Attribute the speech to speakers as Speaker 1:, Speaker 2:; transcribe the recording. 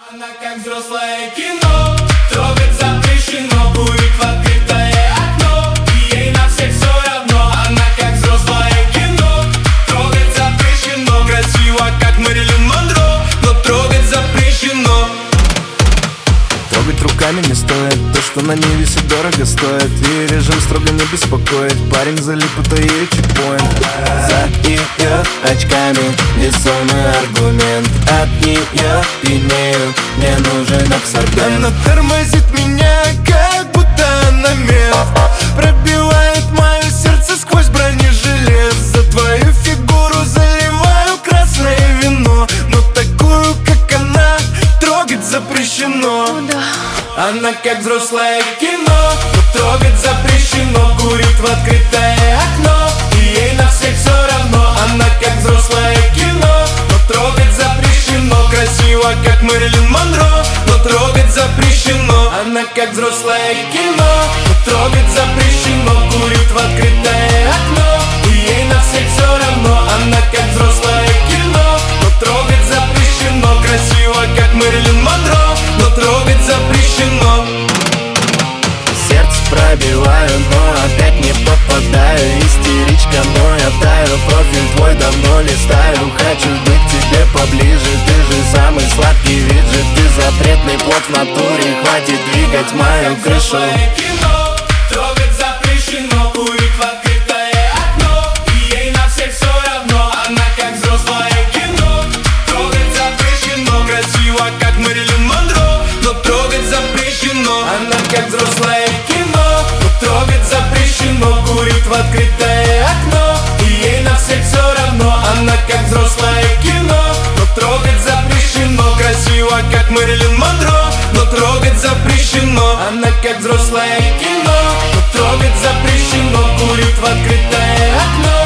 Speaker 1: Она как взрослое кино, трогать запрещено, курить в открытое окно, и ей на всех все равно. Она как взрослое кино, трогать запрещено, красиво как Мэрилин Монро, но трогать запрещено.
Speaker 2: Трогать руками не стоит, то, что на ней висит, дорого стоит. И режим строго не беспокоит, парень залип, это ей чекпоинт. За ее очками весомый аргумент, от нее пьянею, мне нужен абсорбент. Она тормозит меня, как будто она мент, пробивает мое сердце сквозь бронежилет. За твою фигуру заливаю красное вино, но такую, как она, трогать запрещено.
Speaker 1: Она как взрослое кино, но трогать запрещено, курит в открытое окно, и ей на всех все равно. Она как взрослое кино, но трогать запрещено, красиво как Мэрилин Монро, но трогать запрещено. Она как взрослое кино, но трогать запрещено, курит в открытое окно, и ей на всех все равно. Она как взрослое кино, но трогать запрещено, красиво как Мэрилин Монро, но трогать запрещено.
Speaker 2: Сердце пробиваю, но опять не попадаю. Истеричка, но я таю, профиль твой давно листаю. Хочу быть к тебе поближе, ты же самый сладкий виджет. Ты запретный плод в натуре, хватит двигать мою крышу.
Speaker 1: Кино, трогать запрещено, курить в открытое окно, и ей на всех все равно. Она как взрослое кино, трогать запрещено, красиво как Мэрилин Монро, но трогать запрещено. Она как взрослое кино, но трогать запрещено, курит в открытое окно, и ей на всех все равно. Она как взрослое кино, но трогать запрещено, красиво как Мэрилин Монро, но трогать запрещено. Она как взрослое кино, но трогать запрещено, курит в открытое окно,